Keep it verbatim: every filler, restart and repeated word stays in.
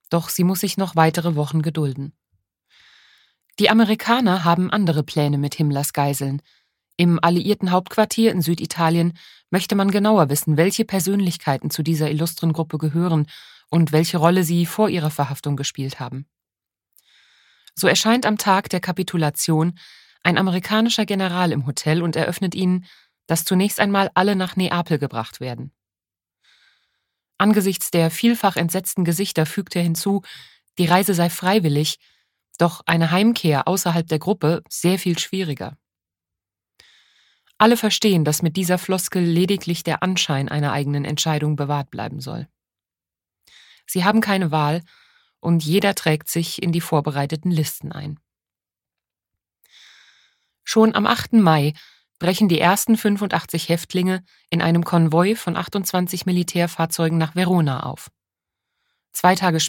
Doch sie muss sich noch weitere Wochen gedulden. Die Amerikaner haben andere Pläne mit Himmlers Geiseln. Im alliierten Hauptquartier in Süditalien möchte man genauer wissen, welche Persönlichkeiten zu dieser illustren Gruppe gehören und welche Rolle sie vor ihrer Verhaftung gespielt haben. So erscheint am Tag der Kapitulation ein amerikanischer General im Hotel und eröffnet ihnen, dass zunächst einmal alle nach Neapel gebracht werden. Angesichts der vielfach entsetzten Gesichter fügt er hinzu, die Reise sei freiwillig, doch eine Heimkehr außerhalb der Gruppe sehr viel schwieriger. Alle verstehen, dass mit dieser Floskel lediglich der Anschein einer eigenen Entscheidung bewahrt bleiben soll. Sie haben keine Wahl und jeder trägt sich in die vorbereiteten Listen ein. Schon am achten Mai brechen die ersten fünfundachtzig Häftlinge in einem Konvoi von achtundzwanzig Militärfahrzeugen nach Verona auf. Zwei Tage